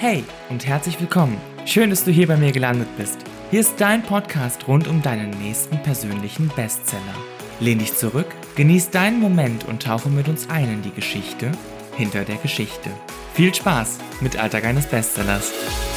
Hey und herzlich willkommen. Schön, dass du hier bei mir gelandet bist. Hier ist dein Podcast rund um deinen nächsten persönlichen Bestseller. Lehn dich zurück, genieß deinen Moment und tauche mit uns ein in die Geschichte hinter der Geschichte. Viel Spaß mit Alltag eines Bestsellers.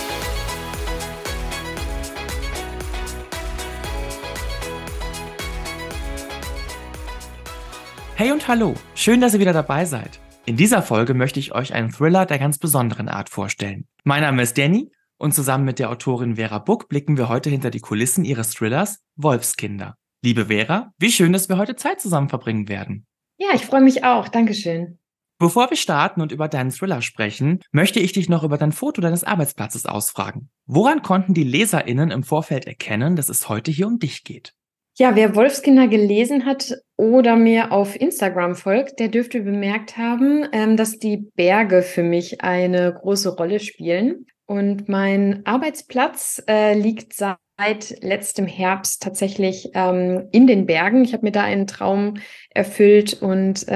Hey und hallo, schön, dass ihr wieder dabei seid. In dieser Folge möchte ich euch einen Thriller der ganz besonderen Art vorstellen. Mein Name ist Danny und zusammen mit der Autorin Vera Buck blicken wir heute hinter die Kulissen ihres Thrillers Wolfskinder. Liebe Vera, wie schön, dass wir heute Zeit zusammen verbringen werden. Ja, ich freue mich auch. Dankeschön. Bevor wir starten und über deinen Thriller sprechen, möchte ich dich noch über dein Foto deines Arbeitsplatzes ausfragen. Woran konnten die LeserInnen im Vorfeld erkennen, dass es heute hier um dich geht? Ja, wer Wolfskinder gelesen hat oder mir auf Instagram folgt, der dürfte bemerkt haben, dass die Berge für mich eine große Rolle spielen. Und mein Arbeitsplatz liegt seit letztem Herbst tatsächlich in den Bergen. Ich habe mir da einen Traum erfüllt und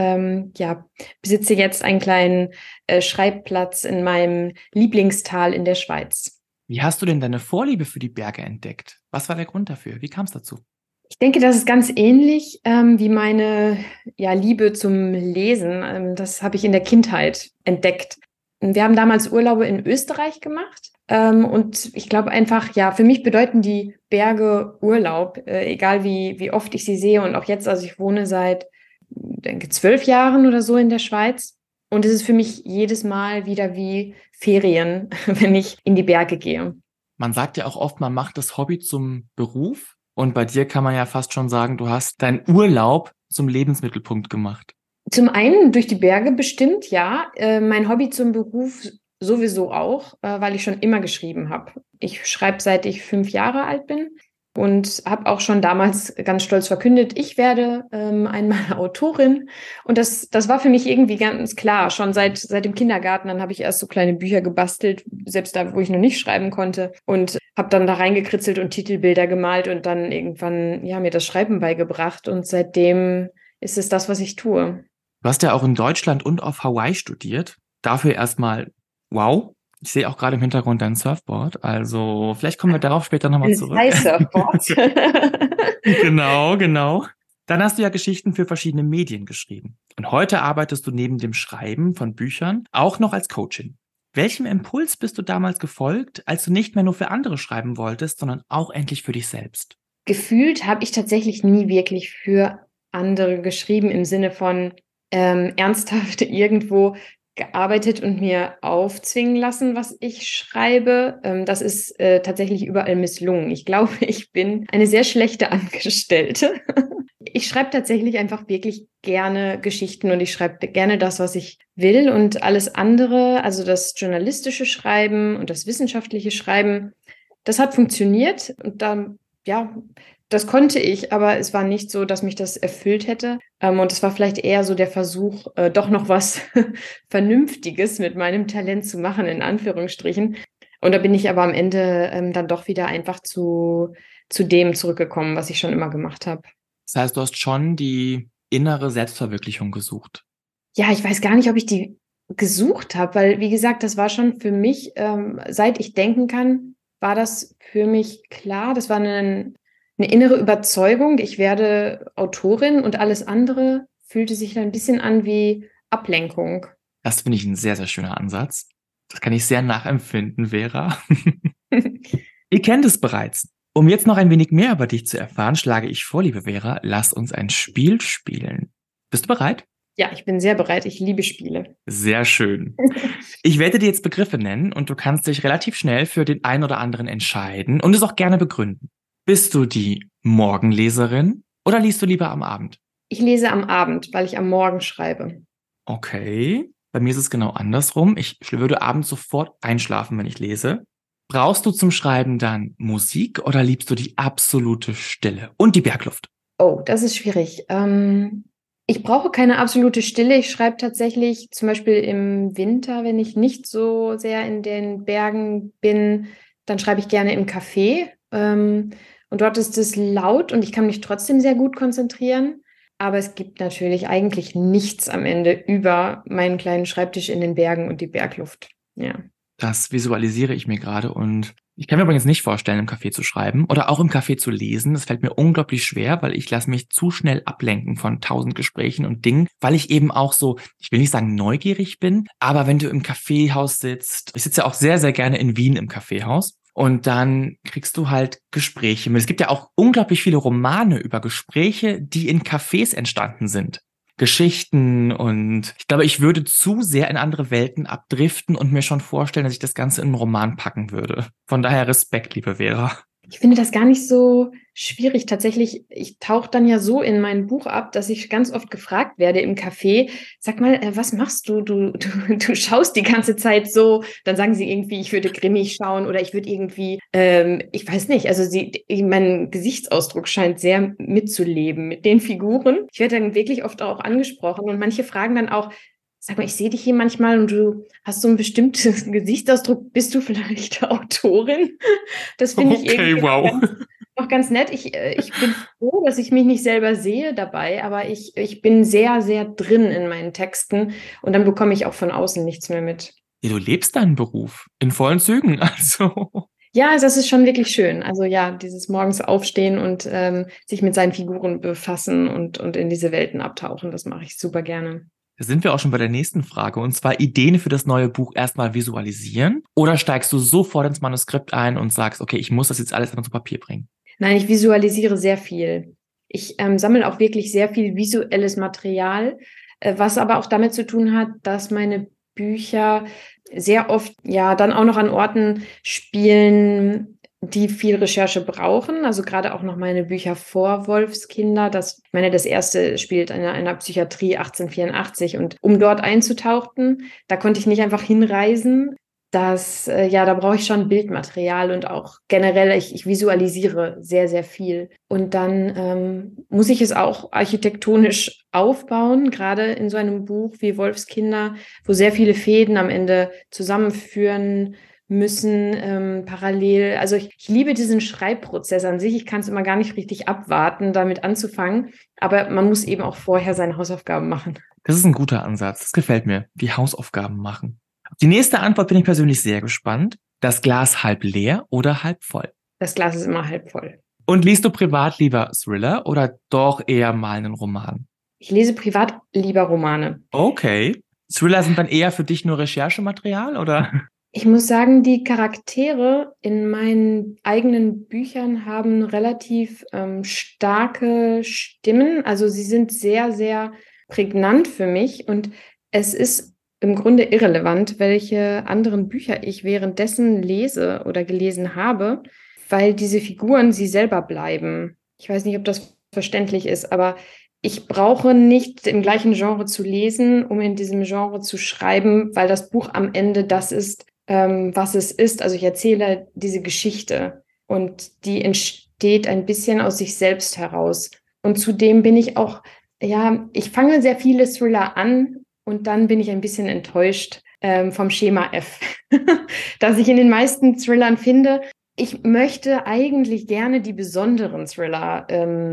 besitze jetzt einen kleinen Schreibplatz in meinem Lieblingstal in der Schweiz. Wie hast du denn deine Vorliebe für die Berge entdeckt? Was war der Grund dafür? Wie kam es dazu? Ich denke, das ist ganz ähnlich wie meine Liebe zum Lesen. Das habe ich in der Kindheit entdeckt. Wir haben damals Urlaube in Österreich gemacht. Und ich glaube einfach, für mich bedeuten die Berge Urlaub, egal wie oft ich sie sehe. Und auch jetzt, also ich wohne seit, denke, 12 Jahren oder so in der Schweiz. Und es ist für mich jedes Mal wieder wie Ferien, wenn ich in die Berge gehe. Man sagt ja auch oft, man macht das Hobby zum Beruf. Und bei dir kann man ja fast schon sagen, du hast deinen Urlaub zum Lebensmittelpunkt gemacht. Zum einen durch die Berge bestimmt, ja. Mein Hobby zum Beruf sowieso auch, weil ich schon immer geschrieben habe. Ich schreibe, seit ich 5 Jahre alt bin und habe auch schon damals ganz stolz verkündet, ich werde einmal Autorin. Und das war für mich irgendwie ganz klar, schon seit dem Kindergarten. Dann habe ich erst so kleine Bücher gebastelt, selbst da, wo ich noch nicht schreiben konnte. Und habe dann da reingekritzelt und Titelbilder gemalt und dann irgendwann mir das Schreiben beigebracht. Und seitdem ist es das, was ich tue. Du hast ja auch in Deutschland und auf Hawaii studiert. Dafür erstmal wow. Ich sehe auch gerade im Hintergrund dein Surfboard. Also vielleicht kommen wir darauf später nochmal zurück. Ein Surfboard. Genau. Dann hast du ja Geschichten für verschiedene Medien geschrieben. Und heute arbeitest du neben dem Schreiben von Büchern auch noch als Coachin. Welchem Impuls bist du damals gefolgt, als du nicht mehr nur für andere schreiben wolltest, sondern auch endlich für dich selbst? Gefühlt habe ich tatsächlich nie wirklich für andere geschrieben, im Sinne von ernsthaft irgendwo gearbeitet und mir aufzwingen lassen, was ich schreibe. Das ist tatsächlich überall misslungen. Ich glaube, ich bin eine sehr schlechte Angestellte. Ich schreibe tatsächlich einfach wirklich gerne Geschichten und ich schreibe gerne das, was ich will, und alles andere, also das journalistische Schreiben und das wissenschaftliche Schreiben, das hat funktioniert und dann, das konnte ich, aber es war nicht so, dass mich das erfüllt hätte. Und es war vielleicht eher so der Versuch, doch noch was Vernünftiges mit meinem Talent zu machen, in Anführungsstrichen. Und da bin ich aber am Ende dann doch wieder einfach zu dem zurückgekommen, was ich schon immer gemacht habe. Das heißt, du hast schon die innere Selbstverwirklichung gesucht. Ja, ich weiß gar nicht, ob ich die gesucht habe, weil, wie gesagt, das war schon für mich, seit ich denken kann, war das für mich klar. Das war eine innere Überzeugung, ich werde Autorin, und alles andere fühlte sich dann ein bisschen an wie Ablenkung. Das finde ich ein sehr, sehr schöner Ansatz. Das kann ich sehr nachempfinden, Vera. Ihr kennt es bereits. Um jetzt noch ein wenig mehr über dich zu erfahren, schlage ich vor, liebe Vera, lass uns ein Spiel spielen. Bist du bereit? Ja, ich bin sehr bereit. Ich liebe Spiele. Sehr schön. Ich werde dir jetzt Begriffe nennen und du kannst dich relativ schnell für den einen oder anderen entscheiden und es auch gerne begründen. Bist du die Morgenleserin oder liest du lieber am Abend? Ich lese am Abend, weil ich am Morgen schreibe. Okay, bei mir ist es genau andersrum. Ich würde abends sofort einschlafen, wenn ich lese. Brauchst du zum Schreiben dann Musik oder liebst du die absolute Stille und die Bergluft? Oh, das ist schwierig. Ich brauche keine absolute Stille. Ich schreibe tatsächlich zum Beispiel im Winter, wenn ich nicht so sehr in den Bergen bin, dann schreibe ich gerne im Café. Und dort ist es laut und ich kann mich trotzdem sehr gut konzentrieren. Aber es gibt natürlich eigentlich nichts am Ende über meinen kleinen Schreibtisch in den Bergen und die Bergluft. Ja. Das visualisiere ich mir gerade und ich kann mir übrigens nicht vorstellen, im Café zu schreiben oder auch im Café zu lesen. Das fällt mir unglaublich schwer, weil ich lasse mich zu schnell ablenken von 1000 Gesprächen und Dingen, weil ich eben auch so, ich will nicht sagen neugierig bin, aber wenn du im Kaffeehaus sitzt, ich sitze ja auch sehr, sehr gerne in Wien im Kaffeehaus und dann kriegst du halt Gespräche mit. Es gibt ja auch unglaublich viele Romane über Gespräche, die in Cafés entstanden sind. Geschichten und ich glaube, ich würde zu sehr in andere Welten abdriften und mir schon vorstellen, dass ich das Ganze in einen Roman packen würde. Von daher Respekt, liebe Vera. Ich finde das gar nicht so schwierig. Tatsächlich, ich tauche dann ja so in mein Buch ab, dass ich ganz oft gefragt werde im Café, sag mal, was machst du? Du schaust die ganze Zeit so. Dann sagen sie irgendwie, ich würde grimmig schauen oder ich würde irgendwie, ich weiß nicht, also mein Gesichtsausdruck scheint sehr mitzuleben mit den Figuren. Ich werde dann wirklich oft auch angesprochen und manche fragen dann auch, sag mal, ich sehe dich hier manchmal und du hast so einen bestimmten Gesichtsausdruck. Bist du vielleicht Autorin? Das finde ich Okay, irgendwie wow. noch ganz nett. Ich bin froh, dass ich mich nicht selber sehe dabei, aber ich bin sehr, sehr drin in meinen Texten und dann bekomme ich auch von außen nichts mehr mit. Ja, du lebst deinen Beruf in vollen Zügen, also. Ja, das ist schon wirklich schön. Also ja, dieses morgens aufstehen und sich mit seinen Figuren befassen und in diese Welten abtauchen, das mache ich super gerne. Da sind wir auch schon bei der nächsten Frage, und zwar Ideen für das neue Buch erstmal visualisieren oder steigst du sofort ins Manuskript ein und sagst, okay, ich muss das jetzt alles einmal zu Papier bringen? Nein, ich visualisiere sehr viel. Ich sammle auch wirklich sehr viel visuelles Material, was aber auch damit zu tun hat, dass meine Bücher sehr oft ja dann auch noch an Orten spielen, die viel Recherche brauchen. Also gerade auch noch meine Bücher vor Wolfskinder. Ich meine, das erste spielt in einer Psychiatrie 1884 und um dort einzutauchen, da konnte ich nicht einfach hinreisen. Da brauche ich schon Bildmaterial und auch generell, ich visualisiere sehr, sehr viel. Und dann muss ich es auch architektonisch aufbauen, gerade in so einem Buch wie Wolfskinder, wo sehr viele Fäden am Ende zusammenführen müssen, parallel. Also ich liebe diesen Schreibprozess an sich. Ich kann es immer gar nicht richtig abwarten, damit anzufangen. Aber man muss eben auch vorher seine Hausaufgaben machen. Das ist ein guter Ansatz. Das gefällt mir. Die Hausaufgaben machen. Die nächste Antwort bin ich persönlich sehr gespannt. Das Glas halb leer oder halb voll? Das Glas ist immer halb voll. Und liest du privat lieber Thriller oder doch eher mal einen Roman? Ich lese privat lieber Romane. Okay. Thriller sind dann eher für dich nur Recherchematerial, oder? Ich muss sagen, die Charaktere in meinen eigenen Büchern haben relativ starke Stimmen. Also sie sind sehr, sehr prägnant für mich und es ist im Grunde irrelevant, welche anderen Bücher ich währenddessen lese oder gelesen habe, weil diese Figuren sie selber bleiben. Ich weiß nicht, ob das verständlich ist, aber ich brauche nicht im gleichen Genre zu lesen, um in diesem Genre zu schreiben, weil das Buch am Ende das ist, was es ist. Also ich erzähle diese Geschichte und die entsteht ein bisschen aus sich selbst heraus. Und zudem bin ich auch, ja, ich fange sehr viele Thriller an und dann bin ich ein bisschen enttäuscht vom Schema F, das ich in den meisten Thrillern finde. Ich möchte eigentlich gerne die besonderen Thriller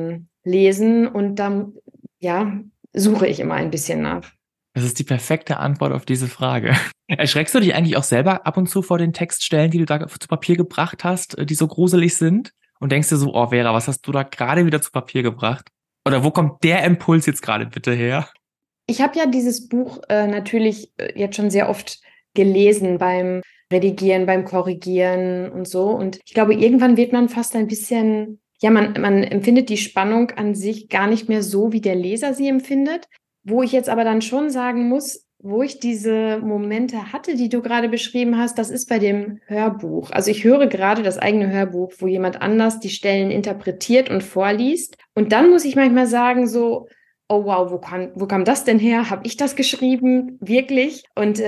lesen und dann, ja, suche ich immer ein bisschen nach. Das ist die perfekte Antwort auf diese Frage. Erschreckst du dich eigentlich auch selber ab und zu vor den Textstellen, die du da zu Papier gebracht hast, die so gruselig sind? Und denkst dir so, oh Vera, was hast du da gerade wieder zu Papier gebracht? Oder wo kommt der Impuls jetzt gerade bitte her? Ich habe ja dieses Buch natürlich jetzt schon sehr oft gelesen beim Redigieren, beim Korrigieren und so. Und ich glaube, irgendwann wird man fast ein bisschen, ja, man empfindet die Spannung an sich gar nicht mehr so, wie der Leser sie empfindet. Wo ich jetzt aber dann schon sagen muss, wo ich diese Momente hatte, die du gerade beschrieben hast, das ist bei dem Hörbuch. Also ich höre gerade das eigene Hörbuch, wo jemand anders die Stellen interpretiert und vorliest. Und dann muss ich manchmal sagen, so, oh wow, wo kam das denn her? Habe ich das geschrieben? Wirklich? Und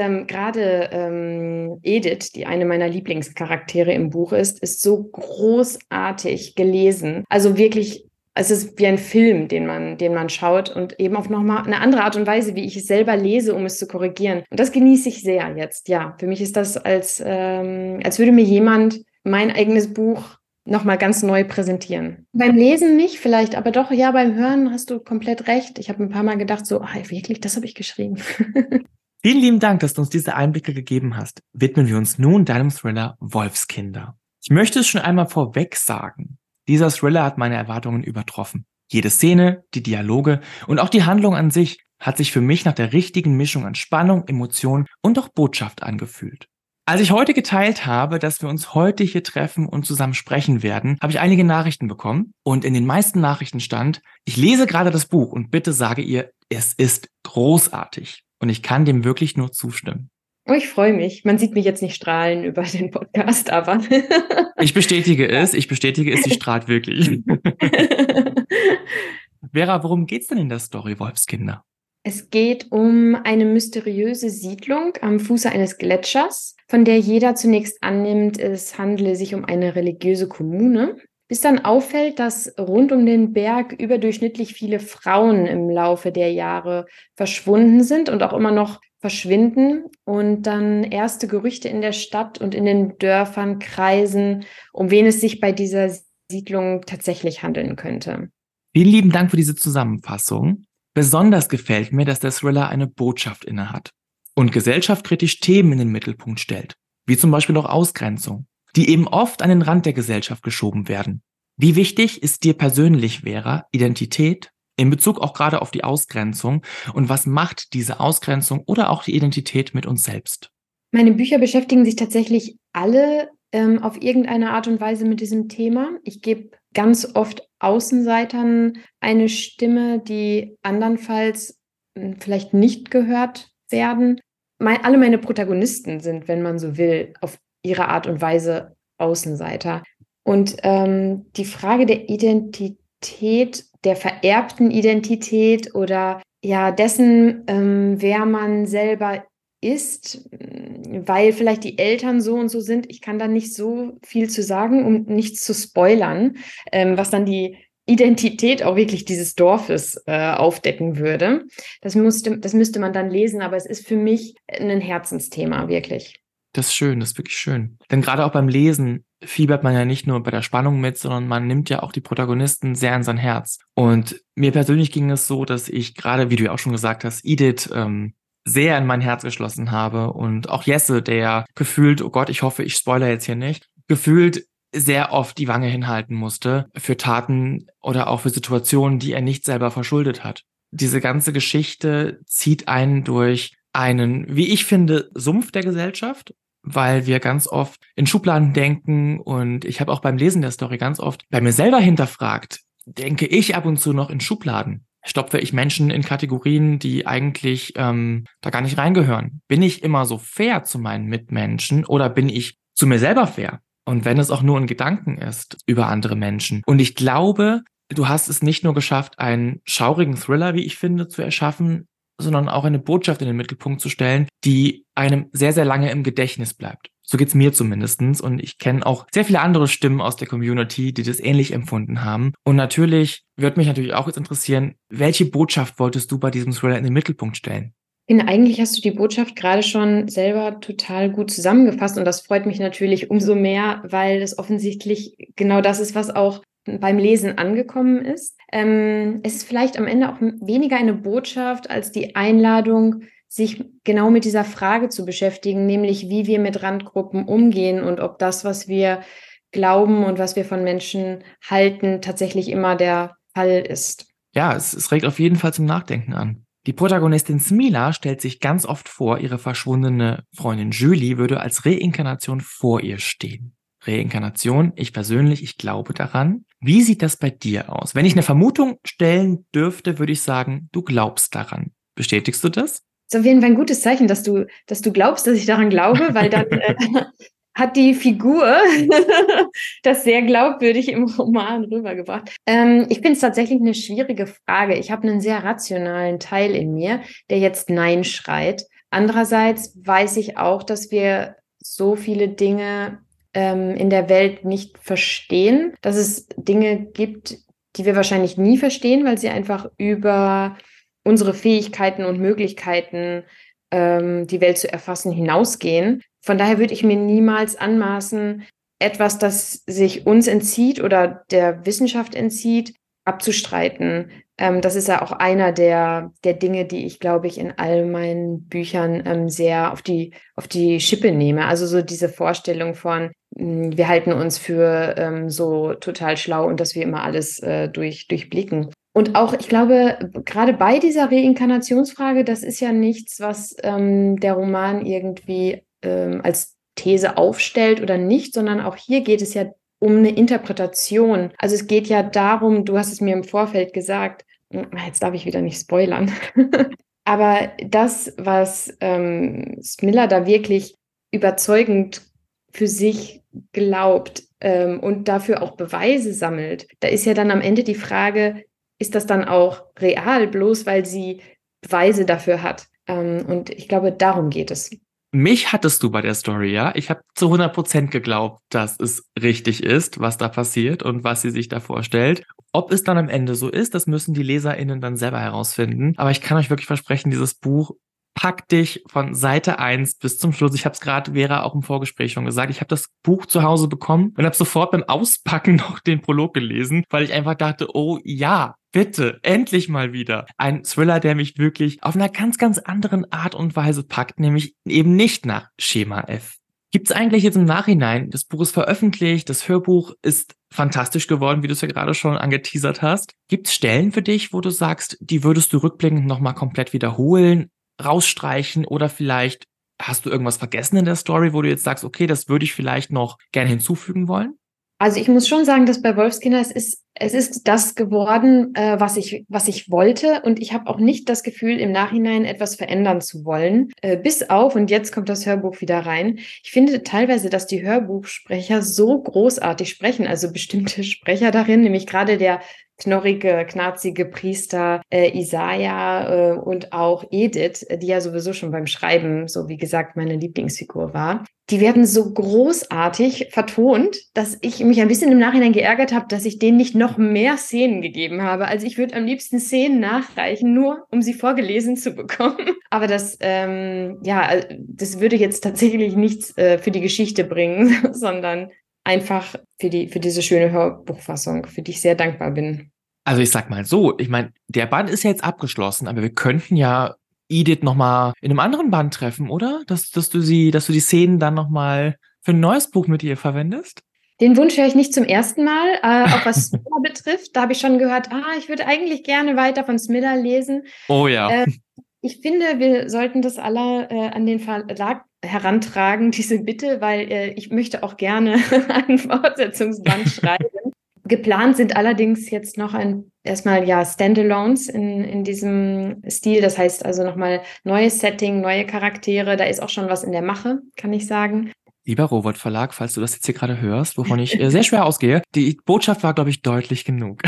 gerade Edith, die eine meiner Lieblingscharaktere im Buch ist so großartig gelesen. Also wirklich, es ist wie ein Film, den man schaut und eben auf nochmal eine andere Art und Weise, wie ich es selber lese, um es zu korrigieren. Und das genieße ich sehr jetzt. Ja, für mich ist das als würde mir jemand mein eigenes Buch nochmal ganz neu präsentieren. Beim Lesen nicht vielleicht, aber doch, ja, beim Hören hast du komplett recht. Ich habe ein paar Mal gedacht, so, wirklich, das habe ich geschrieben. Vielen lieben Dank, dass du uns diese Einblicke gegeben hast. Widmen wir uns nun deinem Thriller Wolfskinder. Ich möchte es schon einmal vorweg sagen. Dieser Thriller hat meine Erwartungen übertroffen. Jede Szene, die Dialoge und auch die Handlung an sich hat sich für mich nach der richtigen Mischung an Spannung, Emotion und auch Botschaft angefühlt. Als ich heute geteilt habe, dass wir uns heute hier treffen und zusammen sprechen werden, habe ich einige Nachrichten bekommen und in den meisten Nachrichten stand: Ich lese gerade das Buch und bitte sage ihr, es ist großartig. Und ich kann dem wirklich nur zustimmen. Oh, ich freue mich. Man sieht mich jetzt nicht strahlen über den Podcast, aber Ich bestätige es, sie strahlt wirklich. Vera, worum geht's denn in der Story Wolfskinder? Es geht um eine mysteriöse Siedlung am Fuße eines Gletschers, von der jeder zunächst annimmt, es handele sich um eine religiöse Kommune, bis dann auffällt, dass rund um den Berg überdurchschnittlich viele Frauen im Laufe der Jahre verschwunden sind und auch immer noch verschwinden und dann erste Gerüchte in der Stadt und in den Dörfern kreisen, um wen es sich bei dieser Siedlung tatsächlich handeln könnte. Vielen lieben Dank für diese Zusammenfassung. Besonders gefällt mir, dass der Thriller eine Botschaft innehat und gesellschaftskritisch Themen in den Mittelpunkt stellt, wie zum Beispiel auch Ausgrenzung, die eben oft an den Rand der Gesellschaft geschoben werden. Wie wichtig ist dir persönlich, Vera, Identität in Bezug auch gerade auf die Ausgrenzung und was macht diese Ausgrenzung oder auch die Identität mit uns selbst? Meine Bücher beschäftigen sich tatsächlich alle auf irgendeine Art und Weise mit diesem Thema. Ich gebe ganz oft Außenseitern eine Stimme, die andernfalls vielleicht nicht gehört werden. Alle meine Protagonisten sind, wenn man so will, auf ihre Art und Weise Außenseiter. Und die Frage der Identität, der vererbten Identität oder ja dessen, wer man selber ist, weil vielleicht die Eltern so und so sind. Ich kann da nicht so viel zu sagen, um nichts zu spoilern, was dann die Identität auch wirklich dieses Dorfes aufdecken würde. Das müsste man dann lesen, aber es ist für mich ein Herzensthema, wirklich. Das ist schön, das ist wirklich schön. Denn gerade auch beim Lesen fiebert man ja nicht nur bei der Spannung mit, sondern man nimmt ja auch die Protagonisten sehr an sein Herz. Und mir persönlich ging es so, dass ich gerade, wie du ja auch schon gesagt hast, Edith sehr in mein Herz geschlossen habe und auch Jesse, der ja gefühlt, oh Gott, ich hoffe, ich spoilere jetzt hier nicht, gefühlt sehr oft die Wange hinhalten musste für Taten oder auch für Situationen, die er nicht selber verschuldet hat. Diese ganze Geschichte zieht einen durch einen, wie ich finde, Sumpf der Gesellschaft, weil wir ganz oft in Schubladen denken und ich habe auch beim Lesen der Story ganz oft bei mir selber hinterfragt, denke ich ab und zu noch in Schubladen. Stopfe ich Menschen in Kategorien, die eigentlich da gar nicht reingehören? Bin ich immer so fair zu meinen Mitmenschen oder bin ich zu mir selber fair? Und wenn es auch nur ein Gedanken ist über andere Menschen. Und ich glaube, du hast es nicht nur geschafft, einen schaurigen Thriller, wie ich finde, zu erschaffen, sondern auch eine Botschaft in den Mittelpunkt zu stellen, die einem sehr, sehr lange im Gedächtnis bleibt. So geht's mir zumindestens. Und ich kenne auch sehr viele andere Stimmen aus der Community, die das ähnlich empfunden haben. Und natürlich würde mich natürlich auch jetzt interessieren, welche Botschaft wolltest du bei diesem Thriller in den Mittelpunkt stellen? Eigentlich hast du die Botschaft gerade schon selber total gut zusammengefasst und das freut mich natürlich umso mehr, weil es offensichtlich genau das ist, was auch beim Lesen angekommen ist. Es ist vielleicht am Ende auch weniger eine Botschaft als die Einladung, sich genau mit dieser Frage zu beschäftigen, nämlich wie wir mit Randgruppen umgehen und ob das, was wir glauben und was wir von Menschen halten, tatsächlich immer der Fall ist. Ja, es regt auf jeden Fall zum Nachdenken an. Die Protagonistin Smila stellt sich ganz oft vor, ihre verschwundene Freundin Julie würde als Reinkarnation vor ihr stehen. Reinkarnation, ich persönlich, ich glaube daran. Wie sieht das bei dir aus? Wenn ich eine Vermutung stellen dürfte, würde ich sagen, du glaubst daran. Bestätigst du das? Das ist auf jeden Fall ein gutes Zeichen, dass du glaubst, dass ich daran glaube, weil dann hat die Figur das sehr glaubwürdig im Roman rübergebracht. Ich finde es tatsächlich eine schwierige Frage. Ich habe einen sehr rationalen Teil in mir, der jetzt Nein schreit. Andererseits weiß ich auch, dass wir so viele Dinge in der Welt nicht verstehen, dass es Dinge gibt, die wir wahrscheinlich nie verstehen, weil sie einfach über unsere Fähigkeiten und Möglichkeiten, die Welt zu erfassen, hinausgehen. Von daher würde ich mir niemals anmaßen, etwas, das sich uns entzieht oder der Wissenschaft entzieht, abzustreiten. Das ist ja auch einer der Dinge, die ich, glaube ich, in all meinen Büchern sehr auf die Schippe nehme. Also so diese Vorstellung von, wir halten uns für so total schlau und dass wir immer alles durchblicken. Und auch, ich glaube, gerade bei dieser Reinkarnationsfrage, das ist ja nichts, was der Roman irgendwie als These aufstellt oder nicht, sondern auch hier geht es ja um eine Interpretation. Also es geht ja darum, du hast es mir im Vorfeld gesagt, jetzt darf ich wieder nicht spoilern, aber das, was Smilla da wirklich überzeugend für sich glaubt und dafür auch Beweise sammelt, da ist ja dann am Ende die Frage, ist das dann auch real, bloß weil sie Beweise dafür hat? Und ich glaube, darum geht es. Mich hattest du bei der Story, ja? Ich habe zu 100% geglaubt, dass es richtig ist, was da passiert und was sie sich da vorstellt. Ob es dann am Ende so ist, das müssen die LeserInnen dann selber herausfinden. Aber ich kann euch wirklich versprechen, dieses Buch packt dich von Seite 1 bis zum Schluss. Ich habe es gerade Vera auch im Vorgespräch schon gesagt. Ich habe das Buch zu Hause bekommen und habe sofort beim Auspacken noch den Prolog gelesen, weil ich einfach dachte, oh ja, bitte, endlich mal wieder. Ein Thriller, der mich wirklich auf einer ganz, ganz anderen Art und Weise packt, nämlich eben nicht nach Schema F. Gibt es eigentlich jetzt im Nachhinein, das Buch ist veröffentlicht, das Hörbuch ist fantastisch geworden, wie du es ja gerade schon angeteasert hast. Gibt es Stellen für dich, wo du sagst, die würdest du rückblickend nochmal komplett wiederholen, rausstreichen oder vielleicht hast du irgendwas vergessen in der Story, wo du jetzt sagst, okay, das würde ich vielleicht noch gerne hinzufügen wollen? Also ich muss schon sagen, dass bei Wolfskinder es ist das geworden, was ich wollte. Und ich habe auch nicht das Gefühl, im Nachhinein etwas verändern zu wollen. Bis auf, und jetzt kommt das Hörbuch wieder rein. Ich finde teilweise, dass die Hörbuchsprecher so großartig sprechen, also bestimmte Sprecher darin, nämlich gerade der knorrige, knarzige Priester Isaiah und auch Edith, die ja sowieso schon beim Schreiben, so wie gesagt, meine Lieblingsfigur war. Die werden so großartig vertont, dass ich mich ein bisschen im Nachhinein geärgert habe, dass ich denen nicht noch mehr Szenen gegeben habe. Also ich würde am liebsten Szenen nachreichen, nur um sie vorgelesen zu bekommen. Aber das würde jetzt tatsächlich nichts für die Geschichte bringen, sondern einfach für diese schöne Hörbuchfassung, für die ich sehr dankbar bin. Also ich sag mal so, ich meine, der Band ist ja jetzt abgeschlossen, aber wir könnten ja Edith nochmal in einem anderen Band treffen, oder? Dass du die Szenen dann nochmal für ein neues Buch mit ihr verwendest? Den Wunsch höre ich nicht zum ersten Mal, auch was Smilla betrifft. Da habe ich schon gehört, ich würde eigentlich gerne weiter von Smilla lesen. Oh ja. Ich finde, wir sollten das alle an den Verlag herantragen, diese Bitte, weil ich möchte auch gerne einen Fortsetzungsband schreiben. Geplant sind allerdings jetzt noch erstmal Standalones in diesem Stil. Das heißt also nochmal neues Setting, neue Charaktere. Da ist auch schon was in der Mache, kann ich sagen. Lieber Robert Verlag, falls du das jetzt hier gerade hörst, wovon ich sehr schwer ausgehe, die Botschaft war, glaube ich, deutlich genug.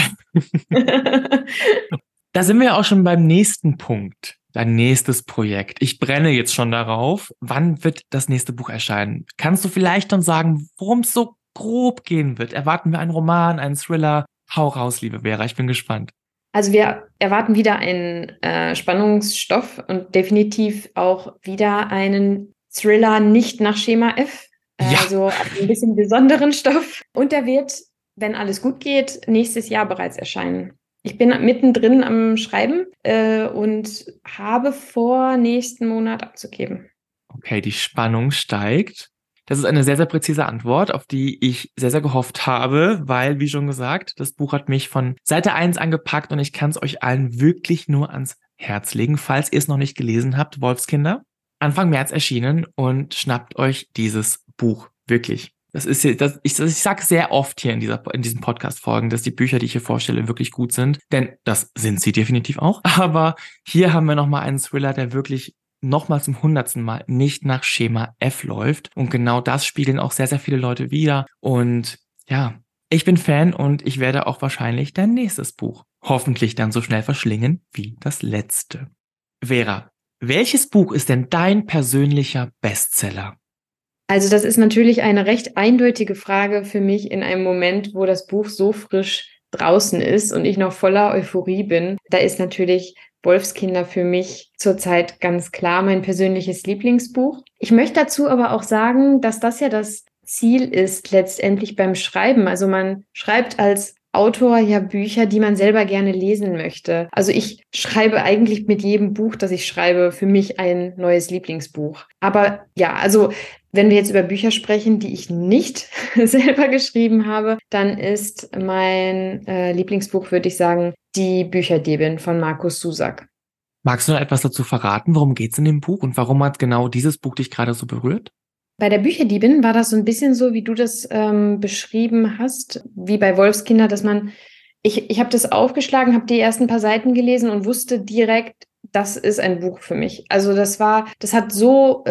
Da sind wir auch schon beim nächsten Punkt. Dein nächstes Projekt. Ich brenne jetzt schon darauf. Wann wird das nächste Buch erscheinen? Kannst du vielleicht dann sagen, worum es so grob gehen wird? Erwarten wir einen Roman, einen Thriller? Hau raus, liebe Vera, ich bin gespannt. Also wir erwarten wieder einen Spannungsstoff und definitiv auch wieder einen Thriller nicht nach Schema F. Also ein bisschen besonderen Stoff. Und der wird, wenn alles gut geht, nächstes Jahr bereits erscheinen. Ich bin mittendrin am Schreiben und habe vor, nächsten Monat abzugeben. Okay, die Spannung steigt. Das ist eine sehr, sehr präzise Antwort, auf die ich sehr, sehr gehofft habe, weil, wie schon gesagt, das Buch hat mich von Seite 1 angepackt und ich kann es euch allen wirklich nur ans Herz legen, falls ihr es noch nicht gelesen habt, Wolfskinder. Anfang März erschienen und schnappt euch dieses Buch. Wirklich. Ich sage sehr oft hier in diesen Podcast-Folgen, dass die Bücher, die ich hier vorstelle, wirklich gut sind. Denn das sind sie definitiv auch. Aber hier haben wir nochmal einen Thriller, der wirklich nochmal zum 100. Mal nicht nach Schema F läuft. Und genau das spiegeln auch sehr, sehr viele Leute wider. Und ja, ich bin Fan und ich werde auch wahrscheinlich dein nächstes Buch hoffentlich dann so schnell verschlingen wie das letzte. Vera, welches Buch ist denn dein persönlicher Bestseller? Also das ist natürlich eine recht eindeutige Frage für mich in einem Moment, wo das Buch so frisch draußen ist und ich noch voller Euphorie bin. Da ist natürlich Wolfskinder für mich zurzeit ganz klar mein persönliches Lieblingsbuch. Ich möchte dazu aber auch sagen, dass das ja das Ziel ist letztendlich beim Schreiben. Also man schreibt als Autor ja Bücher, die man selber gerne lesen möchte. Also ich schreibe eigentlich mit jedem Buch, das ich schreibe, für mich ein neues Lieblingsbuch. Aber ja, also wenn wir jetzt über Bücher sprechen, die ich nicht selber geschrieben habe, dann ist mein Lieblingsbuch, würde ich sagen, Die Bücherdiebin von Markus Zusak. Magst du noch etwas dazu verraten? Worum geht es in dem Buch und warum hat genau dieses Buch dich gerade so berührt? Bei der Bücherdiebin war das so ein bisschen so, wie du das beschrieben hast, wie bei Wolfskinder, dass ich habe das aufgeschlagen, habe die ersten paar Seiten gelesen und wusste direkt, das ist ein Buch für mich. Also das hat so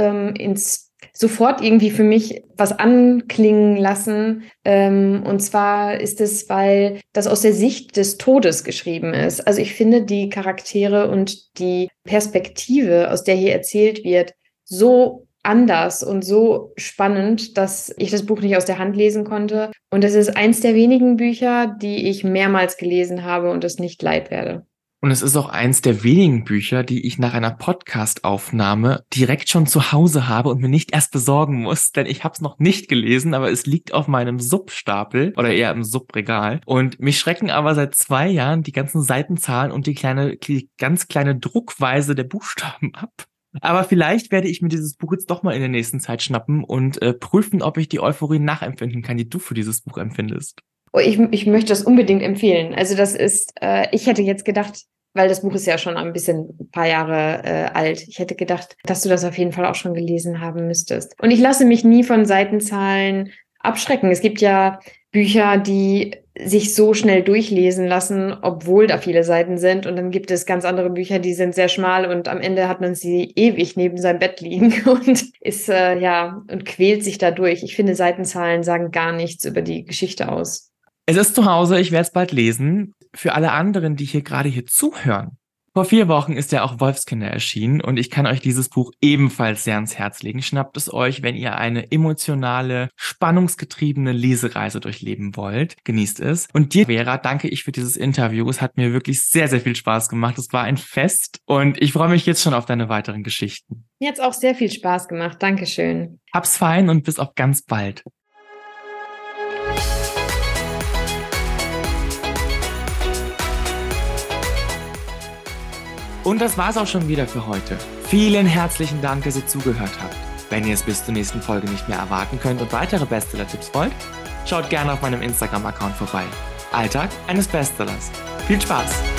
sofort irgendwie für mich was anklingen lassen. Und zwar ist es, weil das aus der Sicht des Todes geschrieben ist. Also ich finde die Charaktere und die Perspektive, aus der hier erzählt wird, so anders und so spannend, dass ich das Buch nicht aus der Hand lesen konnte. Und es ist eins der wenigen Bücher, die ich mehrmals gelesen habe und es nicht leid werde. Und es ist auch eins der wenigen Bücher, die ich nach einer Podcast-Aufnahme direkt schon zu Hause habe und mir nicht erst besorgen muss, denn ich habe es noch nicht gelesen, aber es liegt auf meinem Substapel oder eher im Subregal. Und mich schrecken aber seit 2 Jahren die ganzen Seitenzahlen und die ganz kleine Druckweise der Buchstaben ab. Aber vielleicht werde ich mir dieses Buch jetzt doch mal in der nächsten Zeit schnappen und prüfen, ob ich die Euphorie nachempfinden kann, die du für dieses Buch empfindest. Oh, ich möchte das unbedingt empfehlen. Also das ist, ich hätte jetzt gedacht, weil das Buch ist ja schon ein paar Jahre alt. Ich hätte gedacht, dass du das auf jeden Fall auch schon gelesen haben müsstest. Und ich lasse mich nie von Seitenzahlen abschrecken. Es gibt ja Bücher, die sich so schnell durchlesen lassen, obwohl da viele Seiten sind. Und dann gibt es ganz andere Bücher, die sind sehr schmal und am Ende hat man sie ewig neben seinem Bett liegen und ist, und quält sich dadurch. Ich finde, Seitenzahlen sagen gar nichts über die Geschichte aus. Es ist zu Hause, ich werde es bald lesen. Für alle anderen, die gerade hier zuhören. Vor 4 Wochen ist ja auch Wolfskinder erschienen und ich kann euch dieses Buch ebenfalls sehr ans Herz legen. Schnappt es euch, wenn ihr eine emotionale, spannungsgetriebene Lesereise durchleben wollt. Genießt es. Und dir, Vera, danke ich für dieses Interview. Es hat mir wirklich sehr, sehr viel Spaß gemacht. Es war ein Fest und ich freue mich jetzt schon auf deine weiteren Geschichten. Mir hat es auch sehr viel Spaß gemacht. Dankeschön. Hab's fein und bis auf ganz bald. Und das war's auch schon wieder für heute. Vielen herzlichen Dank, dass ihr zugehört habt. Wenn ihr es bis zur nächsten Folge nicht mehr erwarten könnt und weitere Bestseller-Tipps wollt, schaut gerne auf meinem Instagram-Account vorbei. Alltag eines Bestsellers. Viel Spaß!